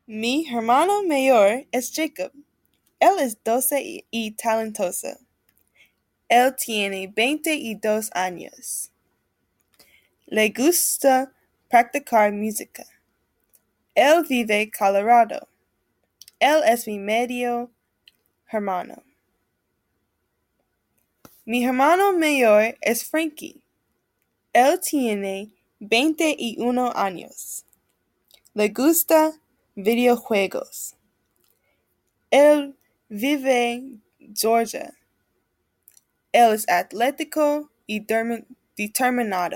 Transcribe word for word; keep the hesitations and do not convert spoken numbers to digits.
Mi hermano mayor es Jacob. Él es doce y, y talentoso. Él tiene veinte y dos años. Le gusta practicar música. Él vive en Colorado. Él es mi medio hermano. Mi hermano mayor es Frankie. Él tiene veinte y uno años. Le gusta videojuegos. Él vive en Georgia. Él es atlético y determinado.